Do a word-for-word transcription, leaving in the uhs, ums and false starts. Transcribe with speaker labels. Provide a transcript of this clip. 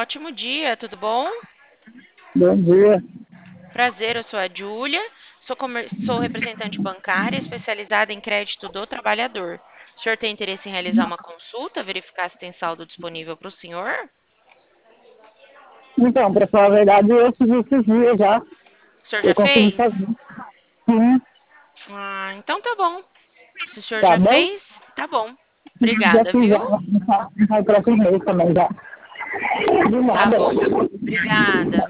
Speaker 1: Ótimo dia, tudo bom?
Speaker 2: Bom dia.
Speaker 1: Prazer, eu sou a Júlia, sou, comer- sou representante bancária especializada em crédito do trabalhador. O senhor tem interesse em realizar uma consulta, verificar se tem saldo disponível para o senhor?
Speaker 2: Então, para falar a verdade, eu fiz esses dias já.
Speaker 1: O senhor já
Speaker 2: Eu consegui
Speaker 1: fez?
Speaker 2: fazer. Sim,
Speaker 1: Ah, então tá bom. Se o senhor
Speaker 2: tá
Speaker 1: já
Speaker 2: bom?
Speaker 1: fez, tá bom.
Speaker 2: Sim, já
Speaker 1: Obrigada,
Speaker 2: fiz já.
Speaker 1: viu?
Speaker 2: No próximo mês também já. De
Speaker 1: Tá
Speaker 2: nada.
Speaker 1: bom. Obrigada.